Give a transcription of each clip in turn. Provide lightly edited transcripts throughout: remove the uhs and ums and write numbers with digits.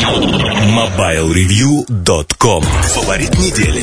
MobileReview.com. Фаворит недели.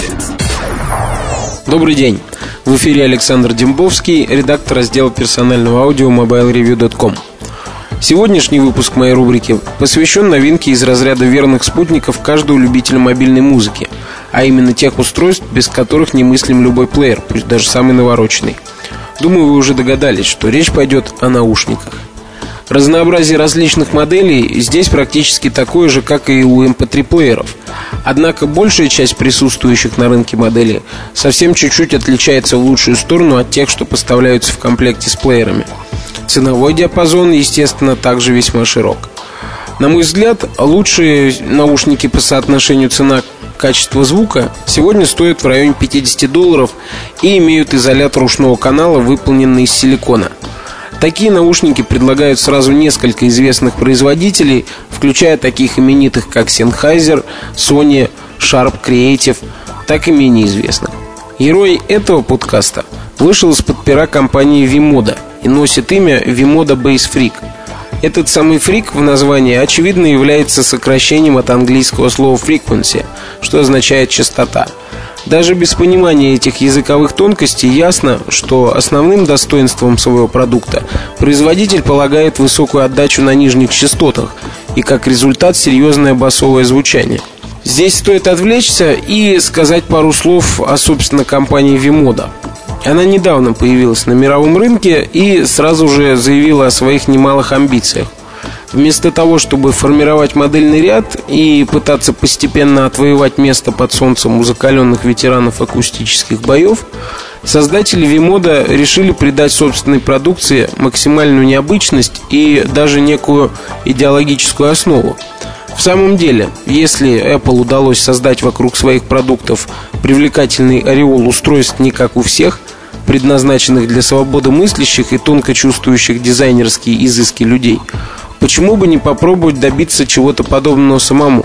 Добрый день. В эфире Александр Дембовский, редактор раздела персонального аудио MobileReview.com. Сегодняшний выпуск моей рубрики посвящен новинке из разряда верных спутников каждого любителя мобильной музыки, а именно тех устройств, без которых немыслим любой плеер, пусть даже самый навороченный. Думаю, вы уже догадались, что речь пойдет о наушниках. Разнообразие различных моделей здесь практически такое же, как и у MP3-плееров. Однако большая часть присутствующих на рынке моделей совсем чуть-чуть отличается в лучшую сторону от тех, что поставляются в комплекте с плеерами. Ценовой диапазон, естественно, также весьма широк. На мой взгляд, лучшие наушники по соотношению цена-качество звука сегодня стоят в районе $50 и имеют изолятор ушного канала, выполненный из силикона. Такие наушники предлагают сразу несколько известных производителей, включая таких именитых, как Sennheiser, Sony, Sharp Creative, так и менее известных. Герой этого подкаста вышел из-под пера компании V-Moda и носит имя V-Moda Bass Freak. Этот самый фрик в названии, очевидно, является сокращением от английского слова frequency, что означает частота. Даже без понимания этих языковых тонкостей ясно, что основным достоинством своего продукта производитель полагает высокую отдачу на нижних частотах и, как результат, серьезное басовое звучание. Здесь стоит отвлечься и сказать пару слов о, собственно, компании V-Moda. Она недавно появилась на мировом рынке и сразу же заявила о своих немалых амбициях. Вместо того, чтобы формировать модельный ряд и пытаться постепенно отвоевать место под солнцем у закаленных ветеранов акустических боев, создатели V-Moda решили придать собственной продукции максимальную необычность и даже некую идеологическую основу. В самом деле, если Apple удалось создать вокруг своих продуктов привлекательный ореол устройств не как у всех, предназначенных для свободомыслящих и тонко чувствующих дизайнерские изыски людей, почему бы не попробовать добиться чего-то подобного самому?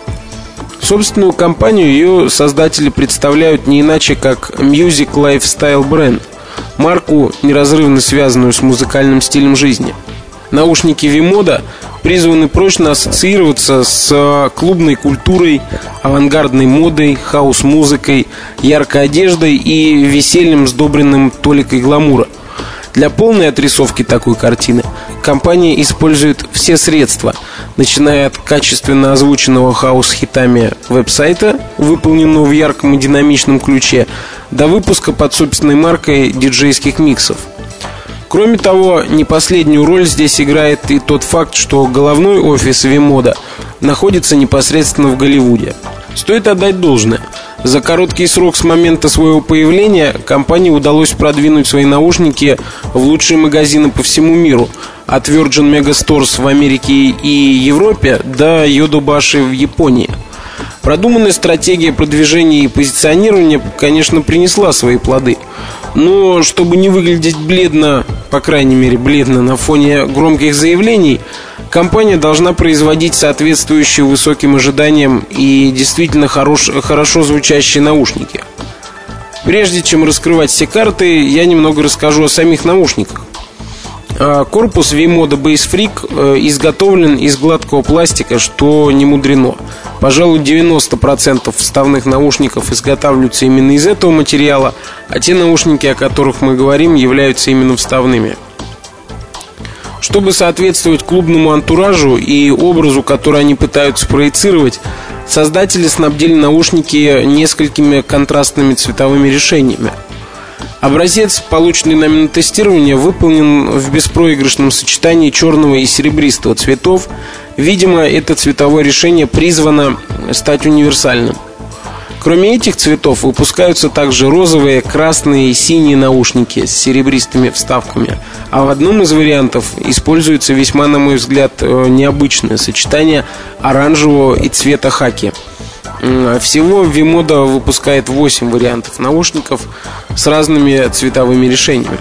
Собственную компанию ее создатели представляют не иначе, как Music Lifestyle Brand, марку, неразрывно связанную с музыкальным стилем жизни. Наушники V-Moda призваны прочно ассоциироваться с клубной культурой, авангардной модой, хаус-музыкой, яркой одеждой и весельем, сдобренным толикой гламура. Для полной отрисовки такой картины компания использует все средства, начиная от качественно озвученного хаус-хитами веб-сайта, выполненного в ярком и динамичном ключе, до выпуска под собственной маркой диджейских миксов. Кроме того, не последнюю роль здесь играет и тот факт, что головной офис V-Moda находится непосредственно в Голливуде. Стоит отдать должное. За короткий срок с момента своего появления компании удалось продвинуть свои наушники в лучшие магазины по всему миру, от Virgin Megastores в Америке и Европе до Йодобаши в Японии. Продуманная стратегия продвижения и позиционирования, конечно, принесла свои плоды. Но чтобы не выглядеть бледно, по крайней мере бледно на фоне громких заявлений, компания должна производить соответствующие высоким ожиданиям и действительно хорошо звучащие наушники. Прежде чем раскрывать все карты, я немного расскажу о самих наушниках. Корпус V-Moda Bass Freak изготовлен из гладкого пластика, что не мудрено. Пожалуй, 90% вставных наушников изготавливаются именно из этого материала, а те наушники, о которых мы говорим, являются именно вставными. Чтобы соответствовать клубному антуражу и образу, который они пытаются проецировать, создатели снабдили наушники несколькими контрастными цветовыми решениями. Образец, полученный нами на тестирование, выполнен в беспроигрышном сочетании черного и серебристого цветов. Видимо, это цветовое решение призвано стать универсальным. Кроме этих цветов выпускаются также розовые, красные и синие наушники с серебристыми вставками. А в одном из вариантов используется весьма, на мой взгляд, необычное сочетание оранжевого и цвета хаки. Всего V-Moda выпускает 8 вариантов наушников с разными цветовыми решениями.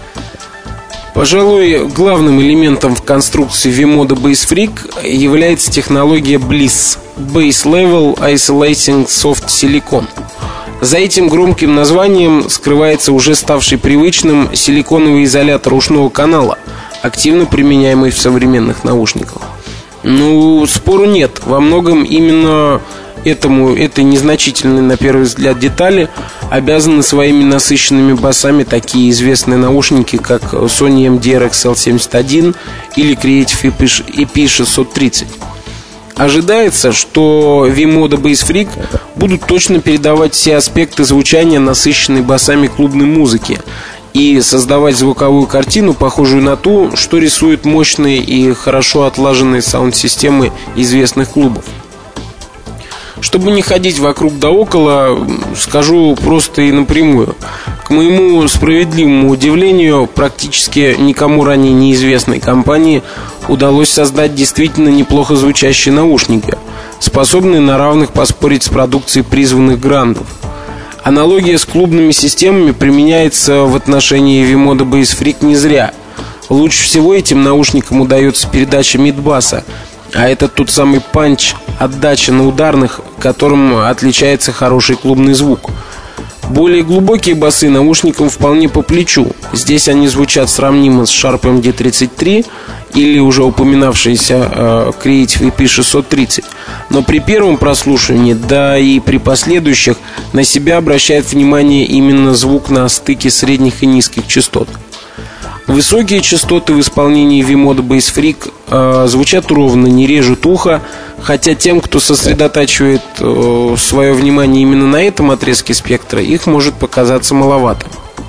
Пожалуй, главным элементом в конструкции V-Moda Bass Freak является технология Bliss Bass Level Isolating Soft Silicon. За этим громким названием скрывается уже ставший привычным силиконовый изолятор ушного канала, активно применяемый в современных наушниках. Ну, спору нет. Во многом именно этой незначительной, на первый взгляд, детали обязаны своими насыщенными басами такие известные наушники, как Sony MDR XL71 или Creative EP630. Ожидается, что V-Moda Bass Freak будут точно передавать все аспекты звучания насыщенной басами клубной музыки и создавать звуковую картину, похожую на ту, что рисуют мощные и хорошо отлаженные саунд-системы известных клубов. Чтобы не ходить вокруг да около, скажу просто и напрямую. К моему справедливому удивлению, практически никому ранее неизвестной компании удалось создать действительно неплохо звучащие наушники, способные на равных поспорить с продукцией призванных грандов. Аналогия с клубными системами применяется в отношении V-Moda Bass Freak не зря. Лучше всего этим наушникам удается передача мид-баса, а это тот самый панч, отдача на ударных, которым отличается хороший клубный звук. Более глубокие басы наушникам вполне по плечу. Здесь они звучат сравнимо с Sharp MD33 или уже упоминавшийся Creative EP630. Но при первом прослушивании, да и при последующих, на себя обращает внимание именно звук на стыке средних и низких частот. Высокие частоты в исполнении V-Moda Bass Freak звучат ровно, не режут ухо, хотя тем, кто сосредотачивает свое внимание именно на этом отрезке спектра, их может показаться маловато.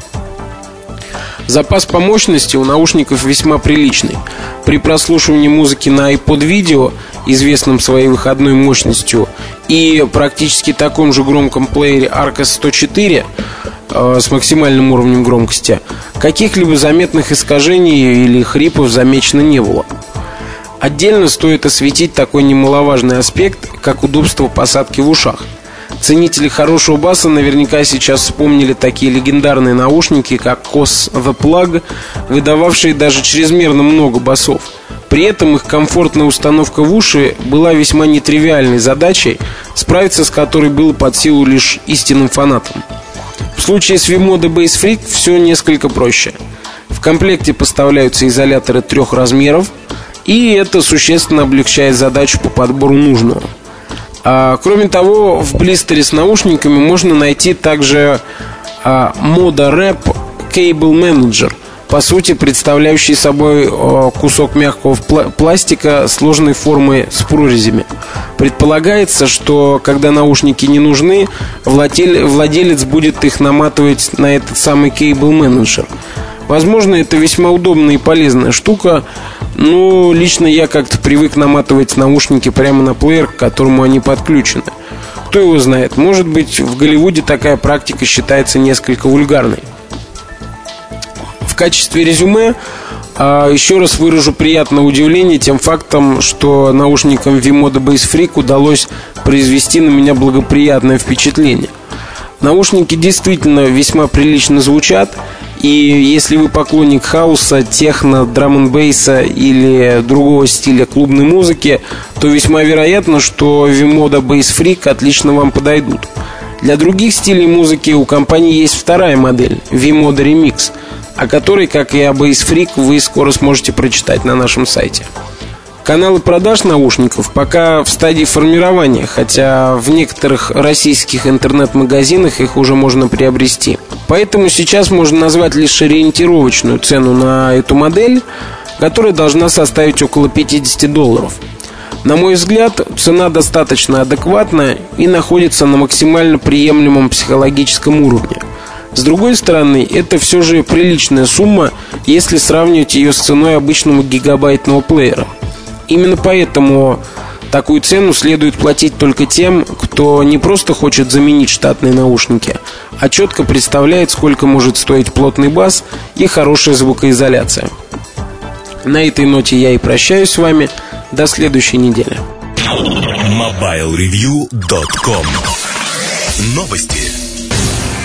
Запас по мощности у наушников весьма приличный. При прослушивании музыки на iPod Video, известном своей выходной мощностью, и практически таком же громком плеере Arcos 104 с максимальным уровнем громкости, каких-либо заметных искажений или хрипов замечено не было. Отдельно стоит осветить такой немаловажный аспект, как удобство посадки в ушах. Ценители хорошего баса наверняка сейчас вспомнили такие легендарные наушники, как KOS The Plug, выдававшие даже чрезмерно много басов. При этом их комфортная установка в уши была весьма нетривиальной задачей, справиться с которой было под силу лишь истинным фанатам. В случае с V-Moda Bass Freak все несколько проще. В комплекте поставляются изоляторы 3 размеров, и это существенно облегчает задачу по подбору нужного. Кроме того, в блистере с наушниками можно найти также Moda Rep Cable Manager, по сути представляющий собой кусок мягкого пластика сложной формы с прорезями. Предполагается, что когда наушники не нужны, владелец будет их наматывать на этот самый Cable Manager. Возможно, это весьма удобная и полезная штука, но лично я как-то привык наматывать наушники прямо на плеер, к которому они подключены. Кто его знает, может быть, в Голливуде такая практика считается несколько вульгарной. В качестве резюме еще раз выражу приятное удивление тем фактом, что наушникам V-Moda Bass Freak удалось произвести на меня благоприятное впечатление. Наушники действительно весьма прилично звучат, и если вы поклонник хауса, техно, драм-н-бейса или другого стиля клубной музыки, то весьма вероятно, что V-Moda Bass Freak отлично вам подойдут. Для других стилей музыки у компании есть вторая модель V-Moda Remix, о которой, как и о Bass Freak, вы скоро сможете прочитать на нашем сайте. Каналы продаж наушников пока в стадии формирования, хотя в некоторых российских интернет-магазинах их уже можно приобрести. Поэтому сейчас можно назвать лишь ориентировочную цену на эту модель, которая должна составить около $50. На мой взгляд, цена достаточно адекватная и находится на максимально приемлемом психологическом уровне. С другой стороны, это все же приличная сумма, если сравнивать ее с ценой обычного гигабайтного плеера. Именно поэтому такую цену следует платить только тем, кто не просто хочет заменить штатные наушники, а четко представляет, сколько может стоить плотный бас и хорошая звукоизоляция. На этой ноте я и прощаюсь с вами. До следующей недели. MobileReview.com. Новости.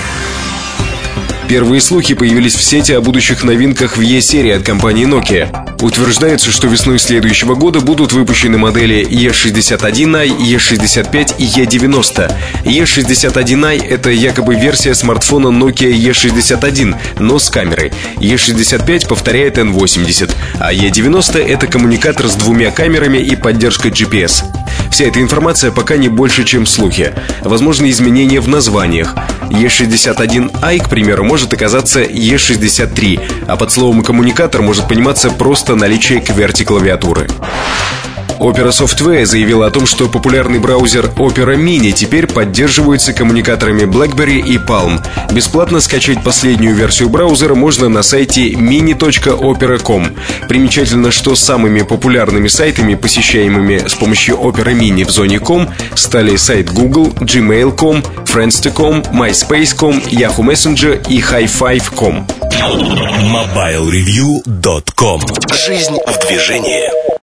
Первые слухи появились в сети о будущих новинках в E-серии от компании Nokia. Утверждается, что весной следующего года будут выпущены модели E61i, E65 и E90. E61i — это якобы версия смартфона Nokia E61, но с камерой. E65 повторяет N80, а E90 — это коммуникатор с двумя камерами и поддержкой GPS. Вся эта информация пока не больше, чем слухи. Возможны изменения в названиях. E61i, к примеру, может оказаться E63, а под словом «коммуникатор» может пониматься просто наличие QWERTY-клавиатуры. Opera Software заявила о том, что популярный браузер Opera Mini теперь поддерживается коммуникаторами BlackBerry и Palm. Бесплатно скачать последнюю версию браузера можно на сайте mini.opera.com. Примечательно, что самыми популярными сайтами, посещаемыми с помощью Opera Mini в зоне .com, стали сайт Google, Gmail.com, Friends.com, MySpace.com, Yahoo Messenger и HiFive.com. MobileReview.com. Жизнь в движении.